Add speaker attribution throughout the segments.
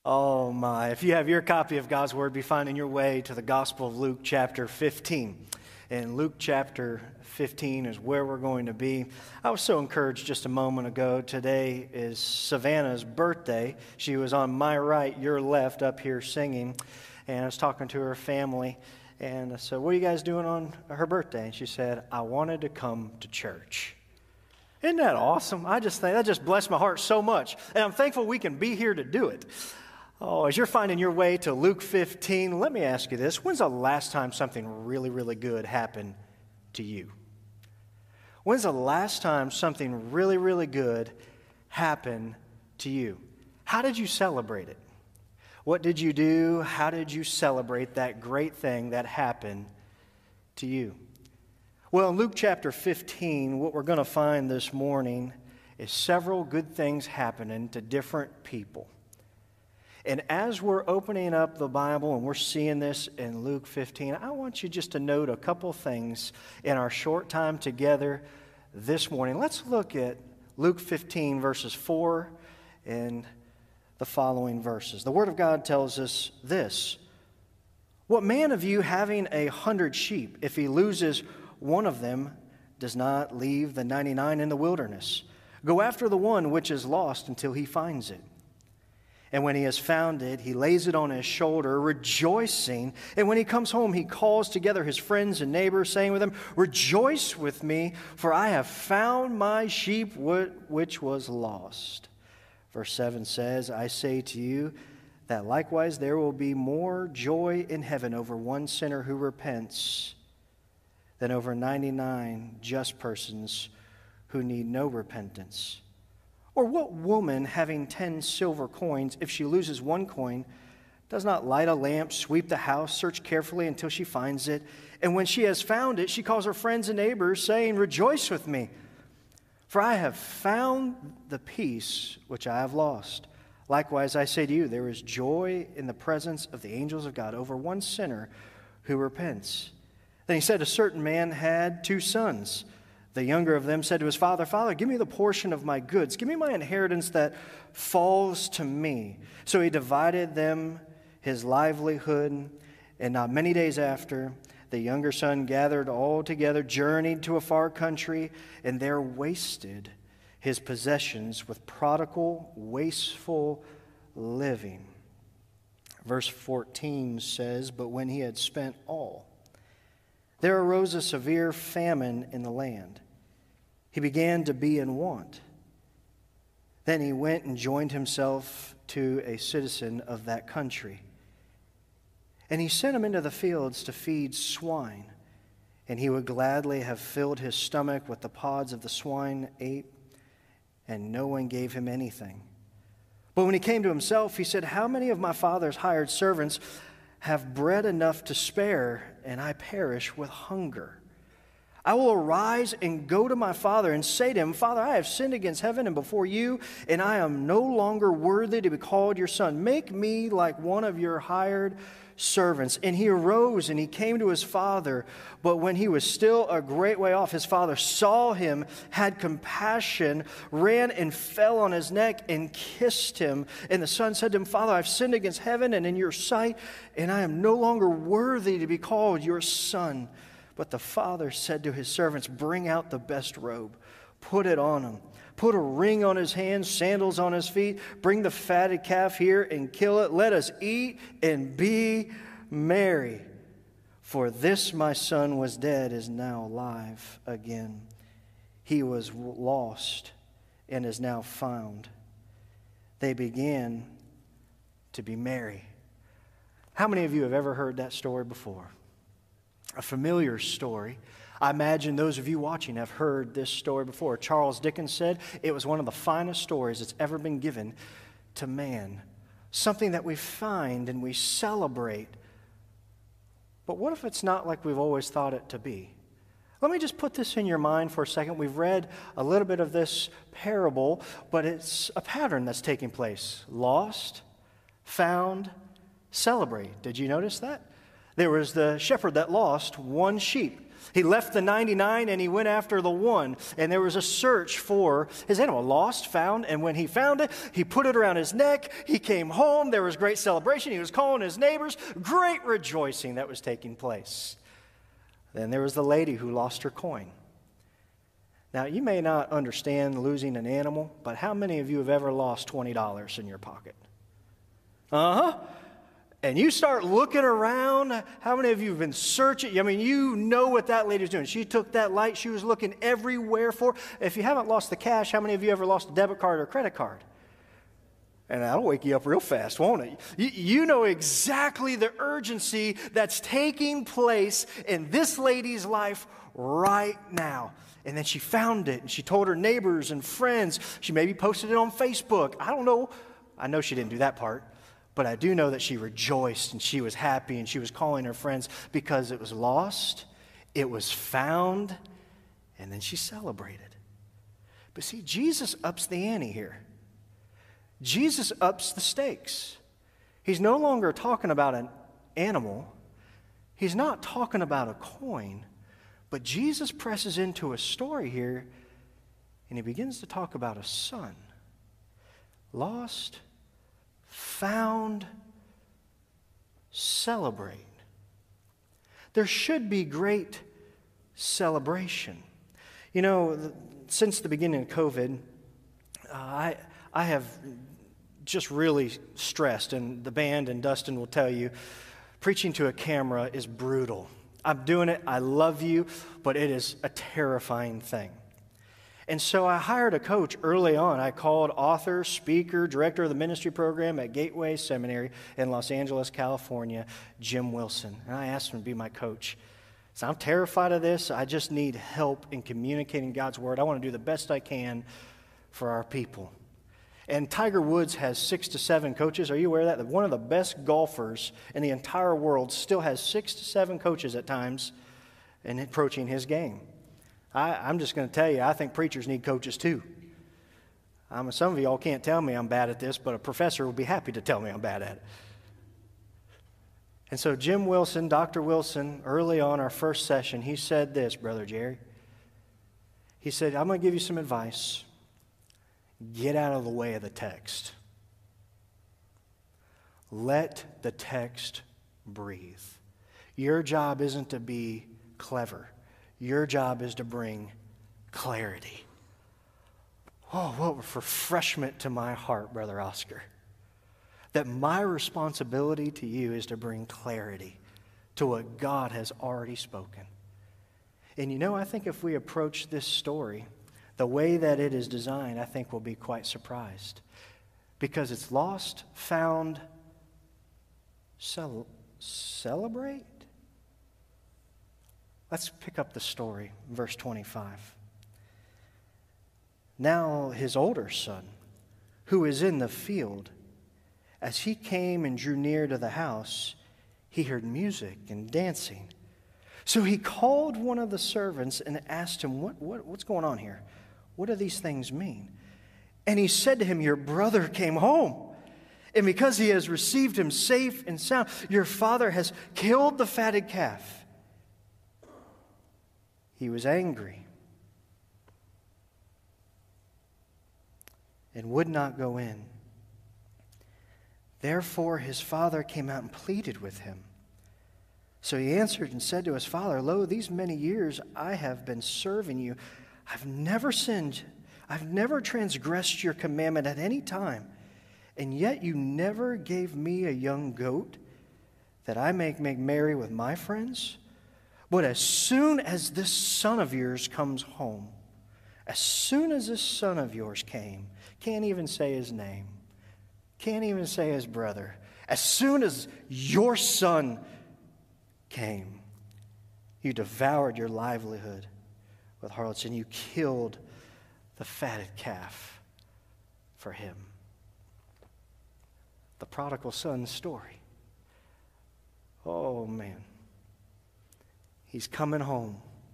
Speaker 1: Oh my, if you have your copy of God's Word, be finding your way to the Gospel of Luke chapter 15. And Luke chapter 15 is where we're going to be. I was so encouraged just a moment ago. Today is Savannah's birthday. She was on my right, your left, up here singing. And I was talking to her family. And I said, "What are you guys doing on her birthday?" And she said, "I wanted to come to church." Isn't that awesome? I just think that just blessed my heart so much. And I'm thankful we can be here to do it. Oh, as you're finding your way to Luke 15, let me ask you this. When's the last time something really, really good happened to you? When's the last time something really, really good happened to you? How did you celebrate it? What did you do? How did you celebrate that great thing that happened to you? Well, in Luke chapter 15, what we're going to find this morning is several good things happening to different people. And as we're opening up the Bible and we're seeing this in Luke 15, I want you just to note a couple things in our short time together this morning. Let's look at Luke 15, verses 4 and the following verses. The Word of God tells us this: "What man of you, having 100 sheep, if he loses one of them, does not leave the 99 in the wilderness? Go after the one which is lost until he finds it. And when he has found it, he lays it on his shoulder, rejoicing. And when he comes home, he calls together his friends and neighbors, saying with them, 'Rejoice with me, for I have found my sheep which was lost.' Verse 7 says, 'I say to you that likewise there will be more joy in heaven over one sinner who repents than over 99 just persons who need no repentance. Or what woman, having 10 silver coins, if she loses one coin, does not light a lamp, sweep the house, search carefully until she finds it? And when she has found it, she calls her friends and neighbors, saying, Rejoice with me, for I have found the piece which I have lost. Likewise, I say to you, there is joy in the presence of the angels of God over one sinner who repents.' Then he said, a certain man had 2 sons. The younger of them said to his father, 'Father, give me the portion of my goods. Give me my inheritance that falls to me.' So he divided them his livelihood. And not many days after, the younger son gathered all together, journeyed to a far country, and there wasted his possessions with prodigal, wasteful living." Verse 14 says, "But when he had spent all, there arose a severe famine in the land. He began to be in want. Then he went and joined himself to a citizen of that country. And he sent him into the fields to feed swine. And he would gladly have filled his stomach with the pods of the swine ate, and no one gave him anything. But when he came to himself, he said, 'How many of my father's hired servants have bread enough to spare, and I perish with hunger? I will arise and go to my father and say to him, Father, I have sinned against heaven and before you, and I am no longer worthy to be called your son. Make me like one of your hired servants.' And he arose and he came to his father. But when he was still a great way off, his father saw him, had compassion, ran and fell on his neck and kissed him. And the son said to him, 'Father, I've sinned against heaven and in your sight, and I am no longer worthy to be called your son.' But the father said to his servants, 'Bring out the best robe, put it on him. Put a ring on his hands, sandals on his feet. Bring the fatted calf here and kill it. Let us eat and be merry. For this my son was dead, is now alive again. He was lost and is now found.' They began to be merry." How many of you have ever heard that story before? A familiar story. I imagine those of you watching have heard this story before. Charles Dickens said it was one of the finest stories that's ever been given to man. Something that we find and we celebrate. But what if it's not like we've always thought it to be? Let me just put this in your mind for a second. We've read a little bit of this parable, but it's a pattern that's taking place. Lost, found, celebrate. Did you notice that? There was the shepherd that lost one sheep. He left the 99 and he went after the one. And there was a search for his animal. Lost, found, and when he found it, he put it around his neck. He came home. There was great celebration. He was calling his neighbors. Great rejoicing that was taking place. Then there was the lady who lost her coin. Now, you may not understand losing an animal, but how many of you have ever lost $20 in your pocket? And you start looking around. How many of you have been searching? I mean, you know what that lady's doing. She took that light. She was looking everywhere for. If you haven't lost the cash, how many of you ever lost a debit card or a credit card? And that'll wake you up real fast, won't it? You know exactly the urgency that's taking place in this lady's life right now. And then she found it, and she told her neighbors and friends. She maybe posted it on Facebook. I don't know. I know she didn't do that part. But I do know that she rejoiced and she was happy and she was calling her friends because it was lost, it was found, and then she celebrated. But see, Jesus ups the ante here. Jesus ups the stakes. He's no longer talking about an animal. He's not talking about a coin. But Jesus presses into a story here and he begins to talk about a son. Lost, found, celebrate. There should be great celebration. You know, since the beginning of COVID, I have just really stressed, and the band and Dustin will tell you, preaching to a camera is brutal. I'm doing it, I love you, but it is a terrifying thing. And so I hired a coach early on. I called author, speaker, director of the ministry program at Gateway Seminary in Los Angeles, California, Jim Wilson. And I asked him to be my coach. So I'm terrified of this. I just need help in communicating God's word. I want to do the best I can for our people. And Tiger Woods has 6 to 7 coaches. Are you aware of that? One of the best golfers in the entire world still has 6 to 7 coaches at times in approaching his game. I'm just going to tell you, I think preachers need coaches too. Some of y'all can't tell me I'm bad at this, but a professor will be happy to tell me I'm bad at it. And so Jim Wilson, Dr. Wilson, early on our first session, he said this, Brother Jerry. He said, I'm going to give you some advice. Get out of the way of the text. Let the text breathe. Your job isn't to be clever. Your job is to bring clarity. Oh, what refreshment to my heart, Brother Oscar. That my responsibility to you is to bring clarity to what God has already spoken. And you know, I think if we approach this story the way that it is designed, I think we'll be quite surprised. Because it's lost, found, celebrate? Let's pick up the story, verse 25. Now his older son, who is in the field, as he came and drew near to the house, he heard music and dancing. So he called one of the servants and asked him, what's going on here? What do these things mean? And he said to him, your brother came home, and because he has received him safe and sound, your father has killed the fatted calf. He was angry and would not go in. Therefore his father came out and pleaded with him. So he answered and said to his father, lo, these many years I have been serving you. I've never sinned. I've never transgressed your commandment at any time. And yet you never gave me a young goat that I may make merry with my friends. But as soon as this son of yours comes home, as soon as this son of yours came, can't even say his name, can't even say his brother, as soon as your son came, you devoured your livelihood with harlots, and you killed the fatted calf for him. The prodigal son's story. Oh, man. He's coming home.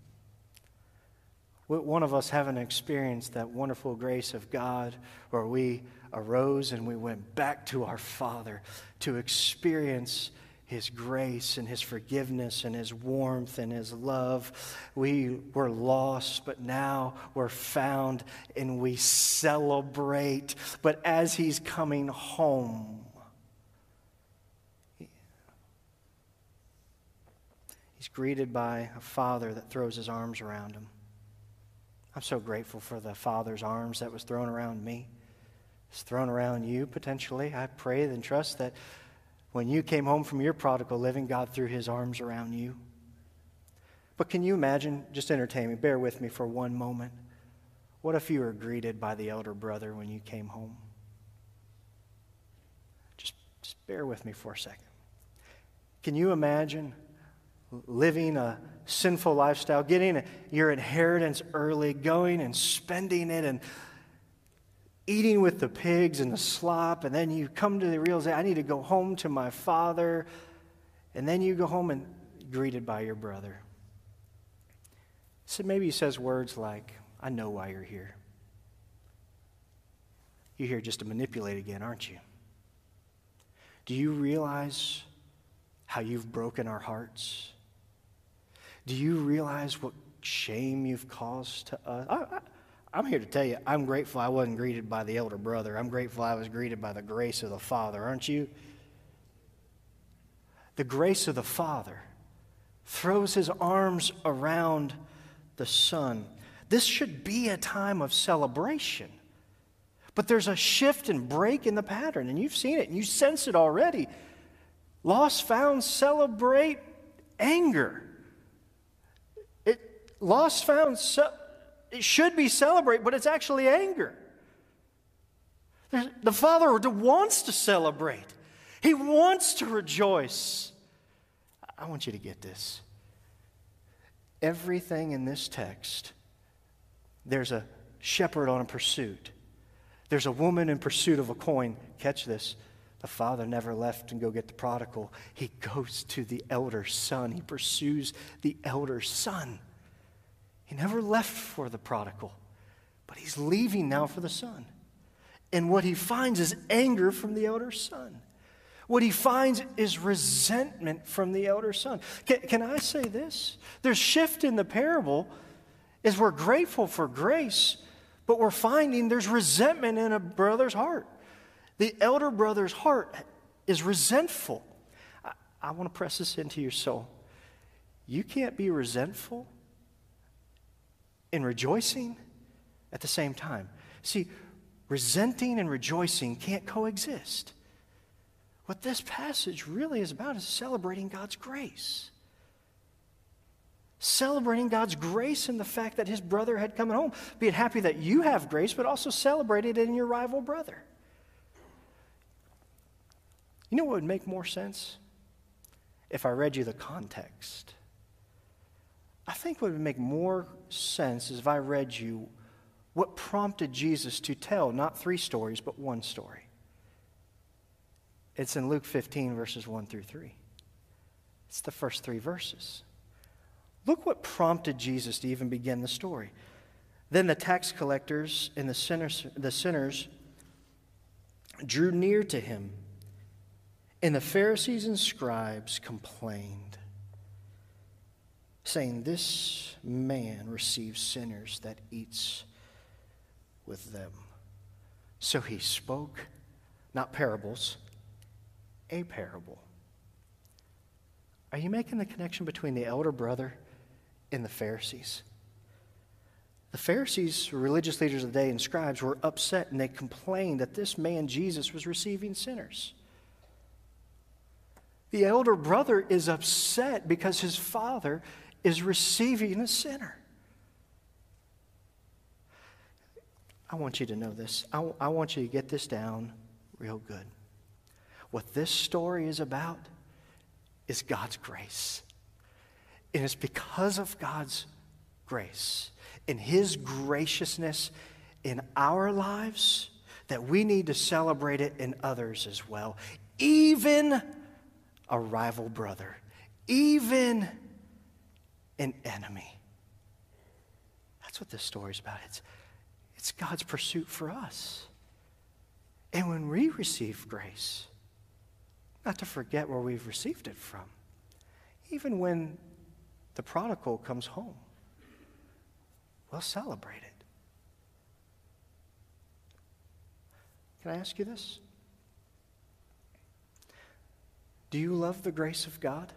Speaker 1: One of us haven't experienced that wonderful grace of God where we arose and we went back to our Father to experience His grace and His forgiveness and His warmth and His love. We were lost, but now we're found and we celebrate. But as He's coming home, He's greeted by a father that throws his arms around him. I'm so grateful for the Father's arms that was thrown around me. It's thrown around you potentially. I pray and trust that when you came home from your prodigal living, God threw His arms around you. But can you imagine, just entertain me, bear with me for one moment. What if you were greeted by the elder brother when you came home? Just bear with me for a second. Can you imagine living a sinful lifestyle, getting your inheritance early, going and spending it and eating with the pigs and the slop, and then you come to the realization, I need to go home to my father, and then you go home and greeted by your brother. So maybe he says words like, I know why you're here. You're here just to manipulate again, aren't you? Do you realize how you've broken our hearts? Do you realize what shame you've caused to us? I'm here to tell you, I'm grateful I wasn't greeted by the elder brother. I'm grateful I was greeted by the grace of the Father, aren't you? The grace of the Father throws His arms around the Son. This should be a time of celebration. But there's a shift and break in the pattern, and you've seen it, and you sense it already. Lost found celebrate anger. Lost found it should be celebrate, but it's actually anger. The Father wants to celebrate. He wants to rejoice. I want you to get this. Everything in this text, there's a shepherd on a pursuit. There's a woman in pursuit of a coin. Catch this. The father never left and go get the prodigal. He goes to the elder son. He pursues the elder son. He never left for the prodigal, but he's leaving now for the son. And what he finds is anger from the elder son. What he finds is resentment from the elder son. Can I say this? There's shift in the parable is we're grateful for grace, but we're finding there's resentment in a brother's heart. The elder brother's heart is resentful. I want to press this into your soul. You can't be resentful and rejoicing at the same time. See, resenting and rejoicing can't coexist. What this passage really is about is celebrating God's grace. Celebrating God's grace in the fact that his brother had come home. Being happy that you have grace, but also celebrate it in your rival brother. You know what would make more sense? If I read you the context. I think what would make more sense is if I read you what prompted Jesus to tell not 3 stories, but 1 story. It's in Luke 15, verses 1 through 3. It's the first 3 verses. Look what prompted Jesus to even begin the story. Then the tax collectors and the sinners drew near to him, and the Pharisees and scribes complained, saying, "This man receives sinners that eats with them." So he spoke, not parables, a parable. Are you making the connection between the elder brother and the Pharisees? The Pharisees, religious leaders of the day, and scribes were upset, and they complained that this man, Jesus, was receiving sinners. The elder brother is upset because his father is receiving a sinner. I want you to know this. I want you to get this down real good. What this story is about is God's grace. And it's because of God's grace and his graciousness in our lives that we need to celebrate it in others as well. Even a rival brother, even an enemy. That's what this story is about. It's God's pursuit for us. And when we receive grace, not to forget where we've received it from. Even when the prodigal comes home, we'll celebrate it. Can I ask you this? Do you love the grace of God?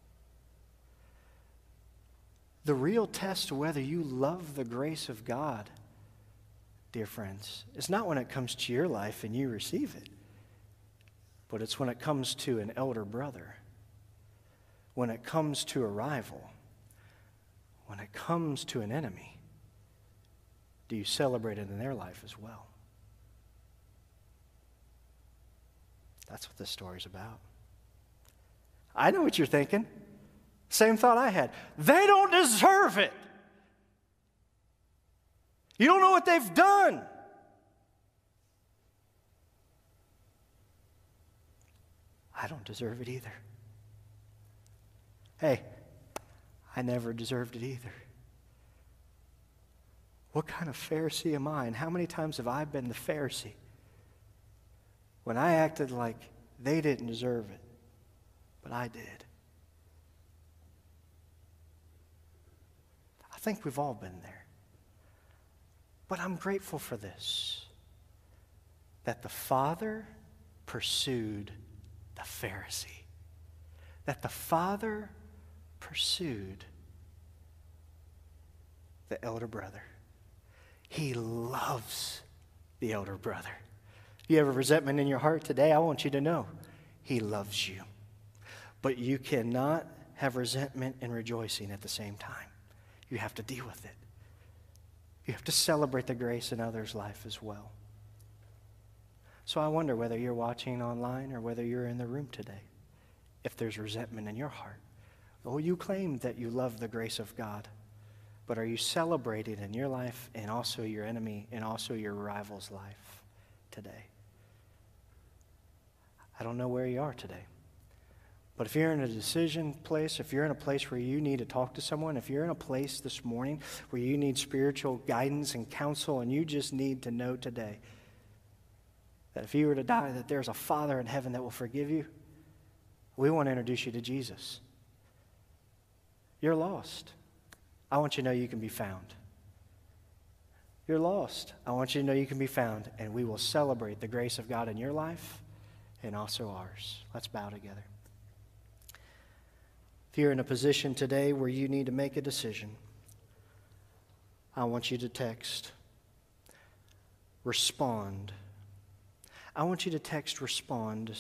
Speaker 1: The real test of whether you love the grace of God, dear friends, is not when it comes to your life and you receive it, but it's when it comes to an elder brother, when it comes to a rival, when it comes to an enemy. Do you celebrate it in their life as well? That's what this story's about. I know what you're thinking. Same thought I had. They don't deserve it. You don't know what they've done. I don't deserve it either. Hey, I never deserved it either. What kind of Pharisee am I? And how many times have I been the Pharisee when I acted like they didn't deserve it, but I did? I think we've all been there. But I'm grateful for this, that the Father pursued the Pharisee, that the Father pursued the elder brother. He loves the elder brother. You have a resentment in your heart today, I want you to know He loves you. But you cannot have resentment and rejoicing at the same time. You have to deal with it. You have to celebrate the grace in others' life as well. So I wonder whether you're watching online or whether you're in the room today, if there's resentment in your heart. Oh, you claim that you love the grace of God, but are you celebrating in your life and also your enemy and also your rival's life today? I don't know where you are today. But if you're in a decision place, if you're in a place where you need to talk to someone, if you're in a place this morning where you need spiritual guidance and counsel and you just need to know today that if you were to die, that there's a Father in heaven that will forgive you, we want to introduce you to Jesus. You're lost. I want you to know you can be found. You're lost. I want you to know you can be found, and we will celebrate the grace of God in your life and also ours. Let's bow together. If you're in a position today where you need to make a decision, I want you to text respond. I want you to text respond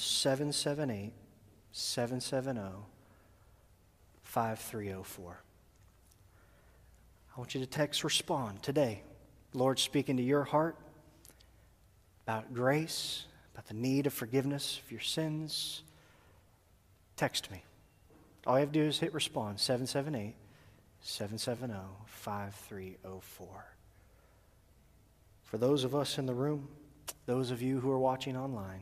Speaker 1: 778-770-5304. I want you to text respond today. Lord speaking to your heart about grace, about the need of forgiveness of your sins. Text me. All you have to do is hit respond, 778-770-5304. For those of us in the room, those of you who are watching online,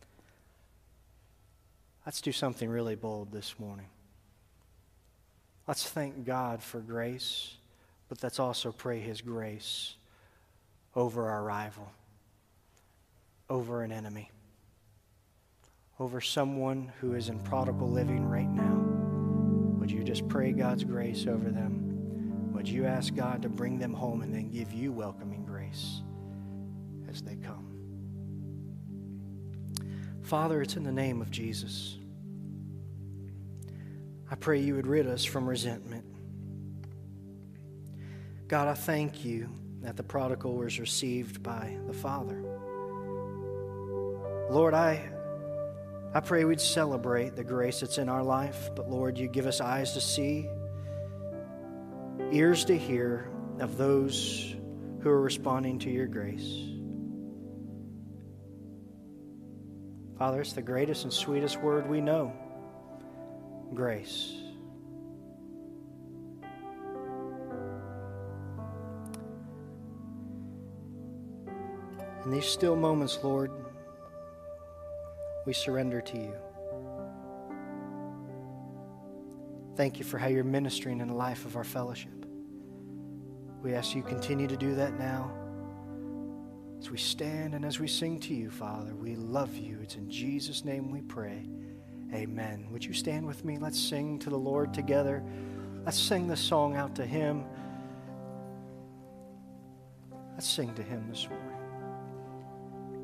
Speaker 1: let's do something really bold this morning. Let's thank God for grace, but let's also pray His grace over our rival, over an enemy, over someone who is in prodigal living right now. Would you just pray God's grace over them? Would you ask God to bring them home and then give you welcoming grace as they come? Father, it's in the name of Jesus. I pray you would rid us from resentment. God, I thank you that the prodigal was received by the Father. Lord, I pray we'd celebrate the grace that's in our life, but Lord, you give us eyes to see, ears to hear of those who are responding to your grace. Father, it's the greatest and sweetest word we know, grace. In these still moments, Lord, we surrender to you. Thank you for how you're ministering in the life of our fellowship. We ask you continue to do that now. As we stand and as we sing to you, Father, we love you. It's in Jesus' name we pray. Amen. Would you stand with me? Let's sing to the Lord together. Let's sing this song out to Him. Let's sing to Him this morning.